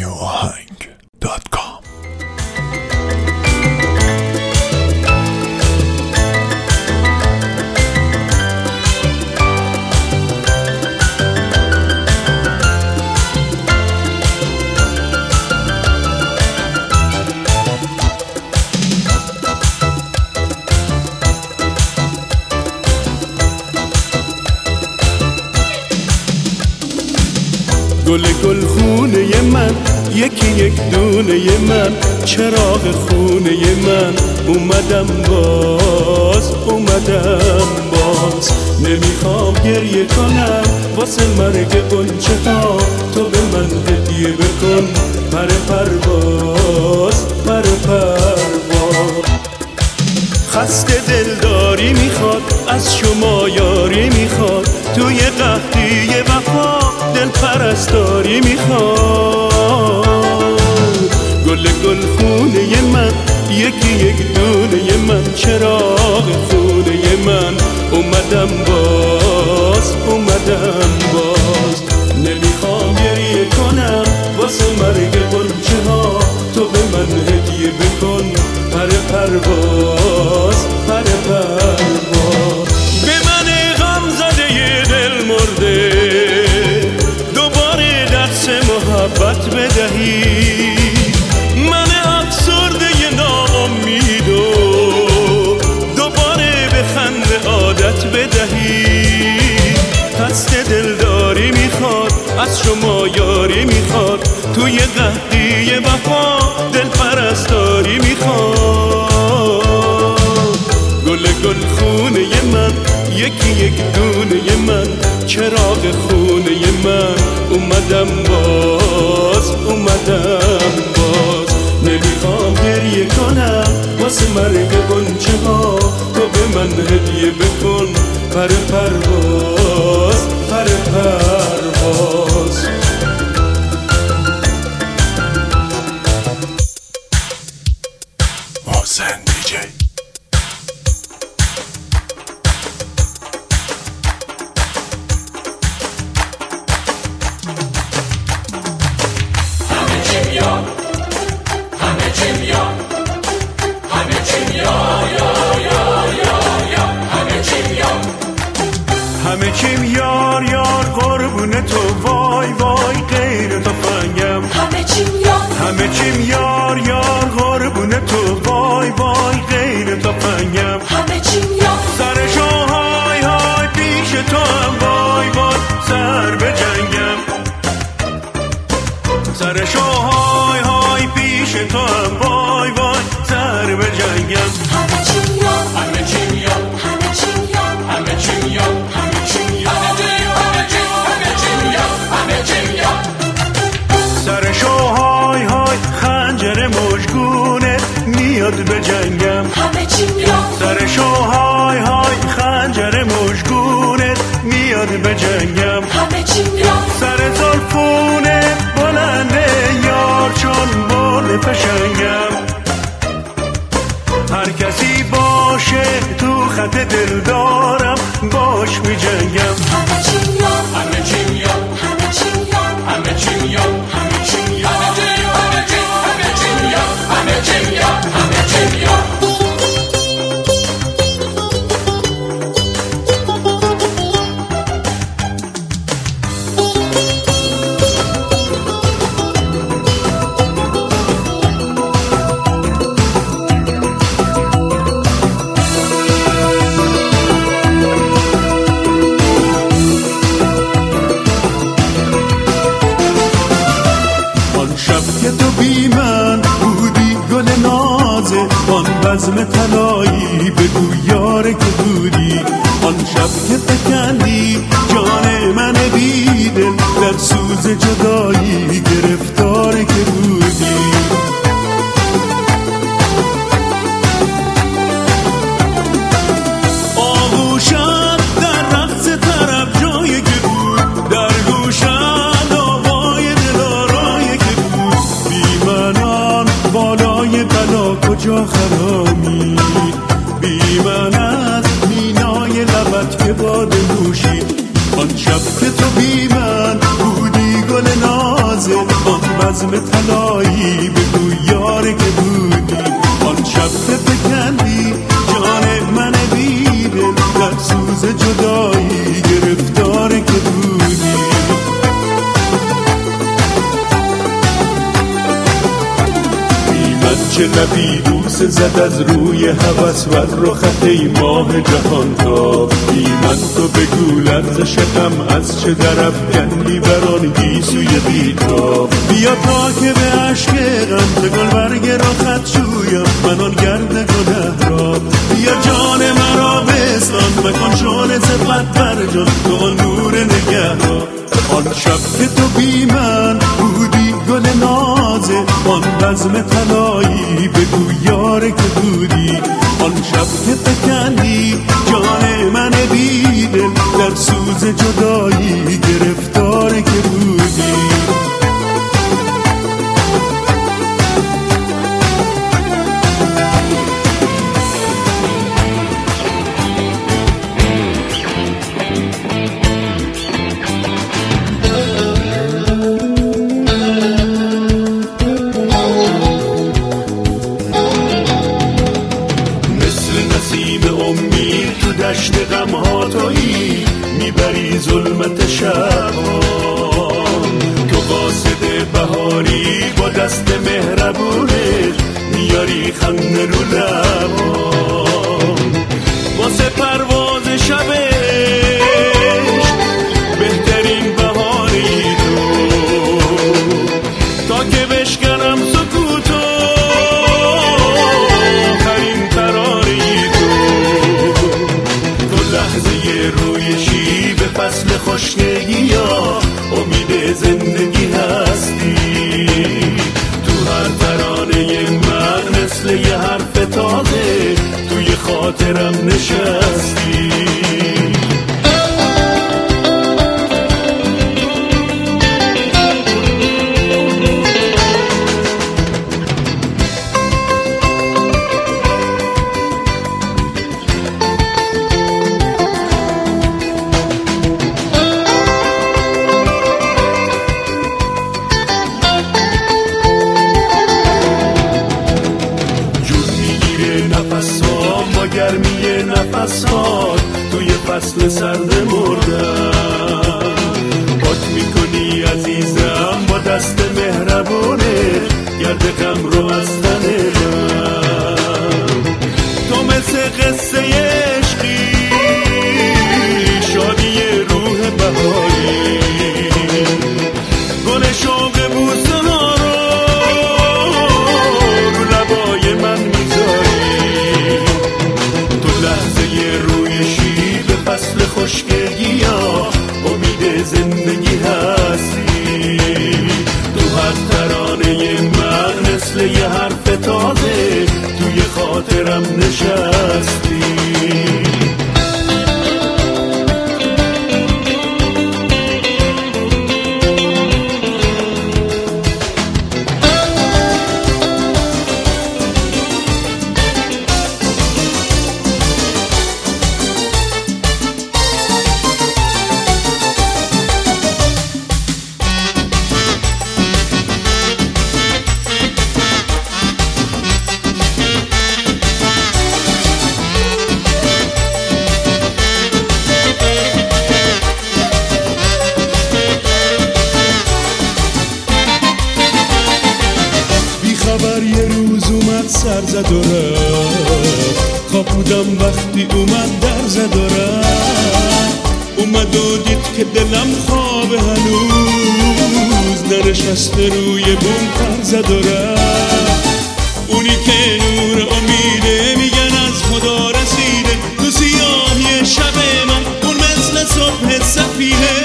آهنگ.com. گل گل خونه من، یکی یک دونه من، چراغ خونه من، اومدم باز نمیخوام گریه کنم واسه مرگ غنچه ها، تو به من هدیه بکن پر پرواز. خسته دلداری میخواد، از شما یاری میخواد، توی قحطی وفا دل پرستاری میخواد. گل گل خونه من، یکی یک دونه من، چراغ خونه من، اومدم باز نمیخوام گریه کنم واسه مرگ غنچه ها، تو به من هدیه بکن پر پرواز. به من غم زده دل مرده دوباره درس محبت بدهی، من افسرده ناامیدو دوباره به خنده عادت بدهی. خسته دلداری میخواد، از شما یاری میخواد، توی قحطی وفا دل پرستاری میخواد. گل گل خونه من، یکی یک دونه من، چراغ خونه من، اومدم باز نمیخوام گریه کنم واسه مرگ غنچه ها، تو به من هدیه بکن پر پرواز. محسن دیجی. همه چیم یار یار قربون تو، وای وای غیر تو فنگم. همه چیم یار یار قربون تو، وای وای غیر تو فنگم. سرشو های های پیش تو هم، وای وای سر به جنگم. سرشو های های پیش تو هم، وای وای سر به جنگم. سرشو های های خنجر مژگونه میاد به جنگم. سرشو های های خنجر مژگونه میاد به جنگم. سر زلفونه بلنده یار چون بال پشنگم. هر کسی باشه تو خط دل دارم باش می جنگم. بزم طلایی بگو یاره که بودی، آن شب که فکندی جان من بیدل، در سوز جدایی گرفتاره که بودی. آغوشم در رقص طرب جایی که بود، در گوشم آوای دلارایی که بود. بی منان بالای بلا کجا خرامی، بی من از مینای لبت که باده نوشید. آن شب که تو بی من بودی گل نازل، آن بزم طلایی بگو یار که بودی آن شب که فکندی جان من بیدل در سوز جدایی گرفتار که بودی چه لبی بوس زد از روی هوس و رخت ای ماه جهان تاب بی من تو بگو لرزشم از چه درافکندی بران گیسوی بیتاب بیا تا که به عشق غم ز گلبرگ رخت شویم من آن گرد گنه را بیا جان مرا بستان مکن شعله صفت بر جان تو آن نور نگهبان آن شب که تو بی من بودی گل نازه آن بزم طلایی بگو یار که بودی آن شب که فکندی جان من بیدل در سوز جدایی گرفتار که بودی دشت غم ها تویی میبری ظلمت شبان تو قاصد بهاری با دست مهربونه میاری خنده رو لبان واسه پرواز شبش بهترین بهاری تو تا که بشکنم سکوتو آخرین قراری لحظه روی شیب فصل خشکگی یا امید زندگی هستی تو هر ترانه من مثل یه حرف تازه توی خاطرم نشستی گرمی نفسات توی فصل سرد مردم پاک میکنی عزیزم با دست مهربونه گرد غم رو از تن من تو مثل قصه عشقی شادی روح بهایی گل شوق بوسه ها رو لبای من میذاری لحظه روی شیب فصل خشکگی یا امید زندگی هستی تو هر ترانه من مثل یه حرف تازه توی خاطرم نشستی سر زد و رفت خواب بودم وقتی اومد در زد و رفت اومد و دید که دلم خوابه هنوز ننشسته روی بوم پر زد و رفت اونی که نور امیده میگن از خدا رسیده تو سیاهی شب من اون مثل صبح سفیده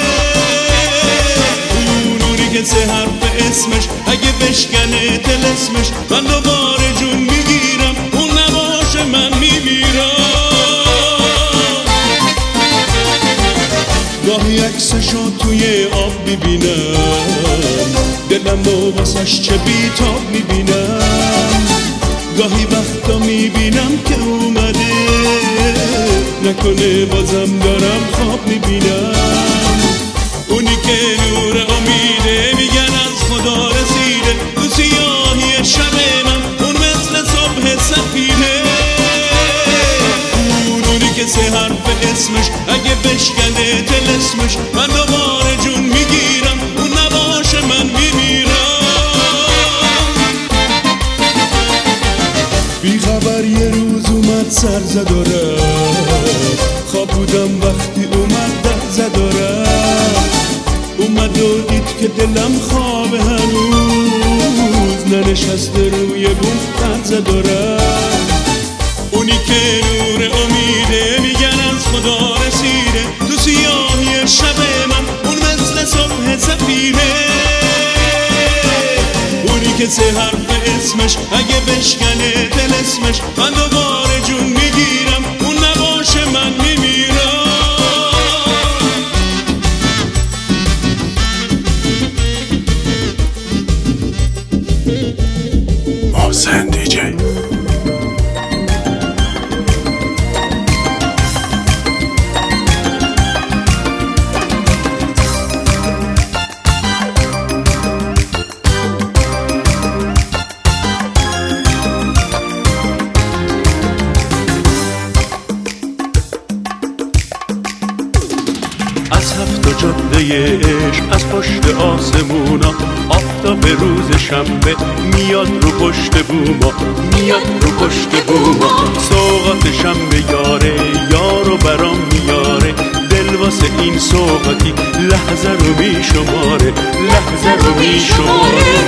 اونی که سه حرف اسمش اگه بشکنه تلسمش من دوباره جون میگیرم اون نباشه من میمیرم گاهی عکسشو توی آب میبینم دلم رو واسش چه بیتاب میبینم گاهی وقتا میبینم که اومده نکنه بازم دارم خواب میبینم اونی که نور امیده میگن از خدا رسیده اسمش، اگه بشکنه طلسمش من دوباره جون میگیرم، اون نباشه من میمیرم. بی خبر یه روز اومد سر زد و رفت، خواب بودم وقتی اومد در زد و رفت. اومد و دید که دلم خوابه هنوز، ننشسته روی بوم در زد و رفت. اونی که نور امیده میگن از خدا رسیده، تو سیاهی شب من اون مثل صبح سفیده. اونی که سه حرف اسمش اگه بشکنه طلسمش من دوباره جون میگیرم، اون نباشه من میمیرم. محسن دیجی. از هفت جاده عشق از پشت آسمونا، آفتاب روز شنبه میاد رو پشت بوما، میاد رو پشت بوما. سوغات شنبه یاره یارو برام میاره، دل واسه این سوغاتی لحظه رو میشماره، لحظه رو میشماره.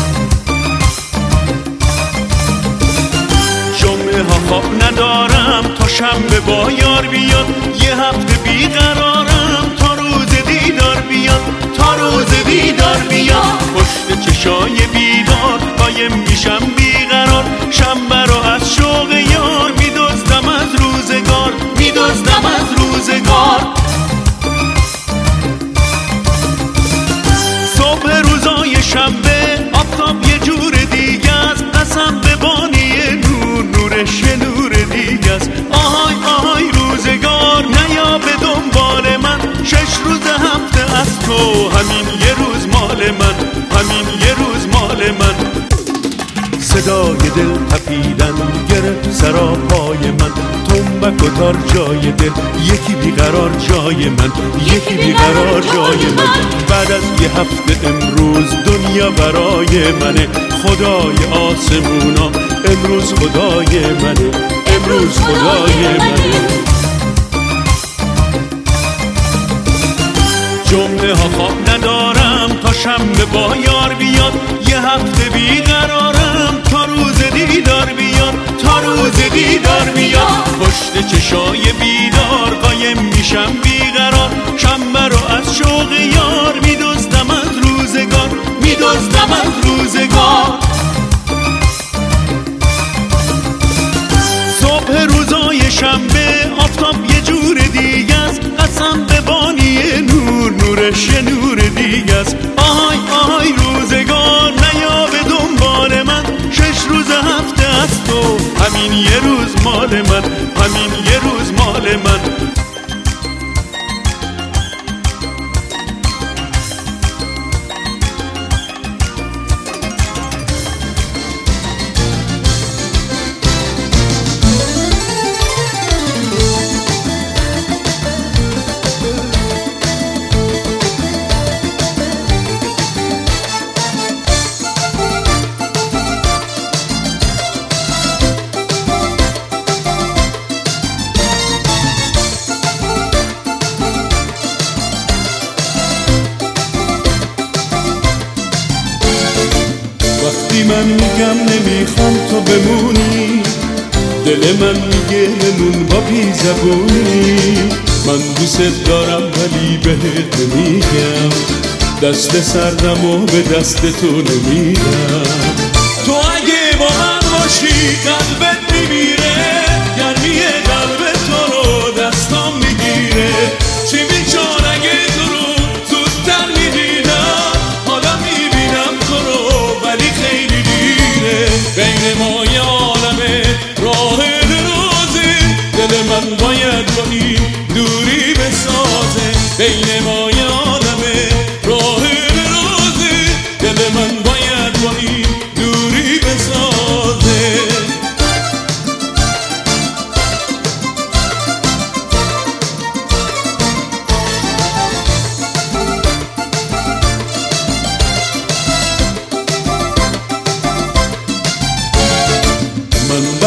جمعه ها خواب ندارم تا شنبه با یار بیاد، یه هفته بیقرارم تا روز دیدار بیاد، تا روز دیدار بیاد. پشت چشای بیدار قایم میشم بیقرار، شنبه رو از شوق یار میدزدم از روزگار، میدزدم از روزگار. صبح روزای شنبه آفتاب یه جور دیگه است، قسم به بانی نور، نورش یه نور دیگه است. آهای آهای روزگار نیا به دنبال من، 6 روز هفته از تو همین یه روز مال من، همین یه روز مال من. صدای دل تپیدن گرفت سراپای من، تنبک و تار جای دل، یکی بیقرار جای من، یکی بیقرار جای من. بعد از یه هفته امروز دنیا برای منه، خدای آسمونا امروز خدای منه، امروز خدای منه. جمعه ها خواب ندارم تا شنبه با یار بیاد، یه هفته بیقرارم تا روز دیدار بیاد، تا روز دیدار بیاد. پشت چشای بیدار قایم میشم بیقرار، شنبه رو از شوق یار میدزدم از روزگار، میدزدم از روزگار. صبح روزای شنبه آفتاب یه جور دیگه است، قسم به بانی نور، نورش یه نور دیگه است. آهای آهای روزگار نیا به دنبال من، 6 روز هفته از تو همین یه روز مال من، همین یه روز مال من. وقتی من میگم نمیخوام تو بمونی، دل من میگه بمون با بی زبونی. من دوست دارم ولی بهت نمیگم، دست سردم و به دست تو نمیدم. تو اگه با من باشی قلبت میمیره، گرمی قلب تو رو دستام میگیره. چی میشد اگه تو رو زودتر میدیدم، حالا میبینم تو رو ولی خیلی دیره. بین ما یه عالمه راه درازه، دل من باید با این دوری بسازه. بین ما یه عالمه راه درازه، دل من باید با این دوری بسازه.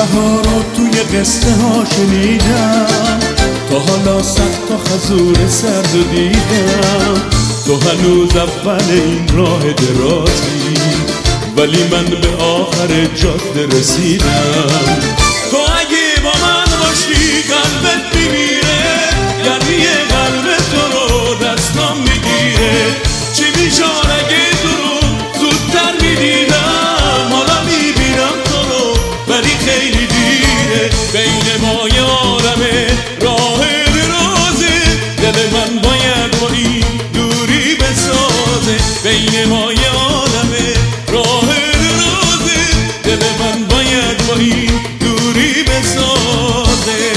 بهار رو توی قصه ها شنیدم، تا حالا سخت تا خزور سرد و دیدم. تو هنوز اول این راه درازی، ولی من به آخر جاده رسیدم. تو اگه با من باشی قلبت میمیره، گرمی قلب تو رو دستام میگیره. چی میشان اگه تو رو زودتر میدیدم، حالا میبینم تو رو ولی خیلی دیره. بین ما یه عالمه راه درازه، دل من باید با این دوری بسازه. بین ما یه عالمه راه درازه، دل من باید با این دوری بسازه.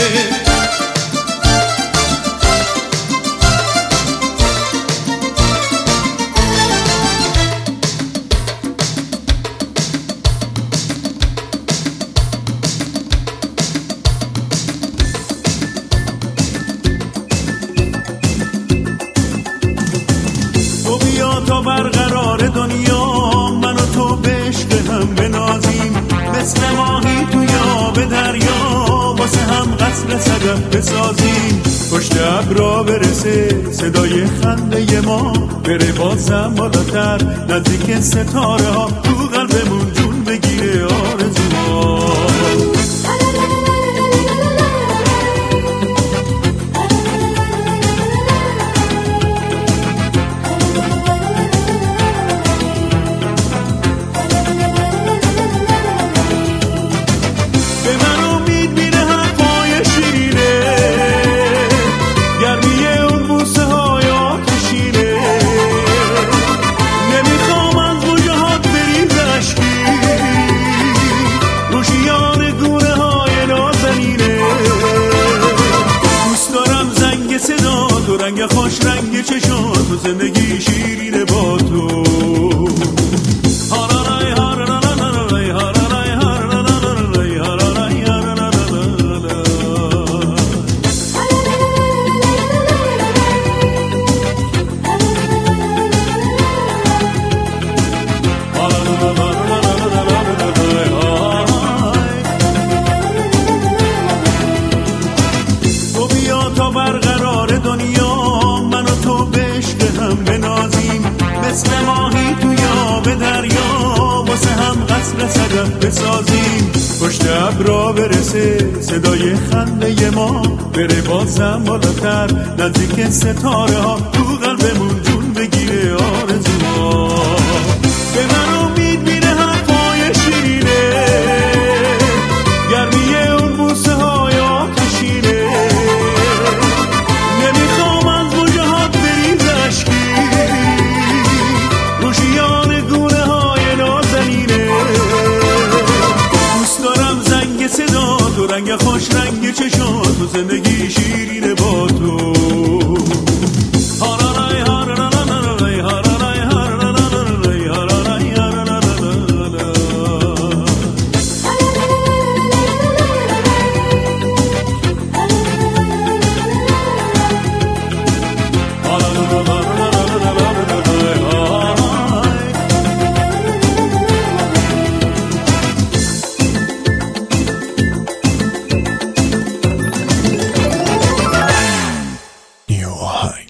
تو بیا تا برقرار دنیا، من و تو بهشت هم بنازیم. مثل ماهی توی آب دریا، واسه هم قصر صدف بسازیم. پشت ابرا برسه صدای خنده ما، بره بازم بالاتر نزدیک ستاره ها. تو قلبمون جون بگیره آرزوها. رنگ خوش رنگ چشات و زندگی شیرینه با تو. تو بیا تا برقرار دنیا، من و تو بهشت هم بنازیم. مثل ماهی توی آب دریا، واسه هم قصر صدف بسازیم. پشت ابرا برسه صدای خنده ما، بره بازم بالاتر نزدیک ستاره ها. تو قلبمون جون بگیره آرزوها. به من امید میره حرفای شیرینه، گرمی اون بوسه های آتشینه. نمیخوام از وجهات بریز اشکی، روشیان گونه های نازنینه. دوست دارم زنگ صدا تو، رنگ خوش رنگ چشات و زندگی شیرینه با تو. New Ohio.